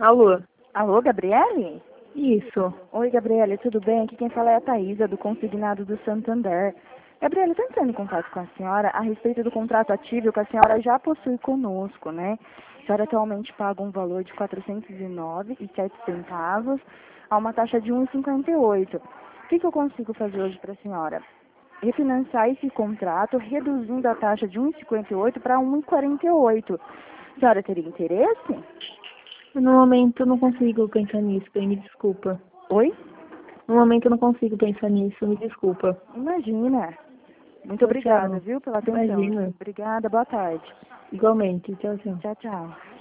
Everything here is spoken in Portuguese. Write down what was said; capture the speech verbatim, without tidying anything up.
Alô? Alô, Gabriele? Isso. Oi, Gabriele, tudo bem? Aqui quem fala é a Thaisa, do Consignado do Santander. Gabriele, estou entrando em contato com a senhora a respeito do contrato ativo que a senhora já possui conosco, né? A senhora atualmente paga um valor de quatrocentos e nove reais e sete centavos a uma taxa de um real e cinquenta e oito centavos. O que, que eu consigo fazer hoje para a senhora? Refinanciar esse contrato, reduzindo a taxa de um real e cinquenta e oito centavos para um real e quarenta e oito centavos. A senhora teria interesse? No momento eu não consigo pensar nisso, bem, me desculpa. Oi? No momento eu não consigo pensar nisso, me desculpa. Imagina. Muito Tchau, obrigada, tchau. viu, pela atenção. Imagina. Obrigada, boa tarde. Igualmente. Tchau, tchau. Tchau, tchau.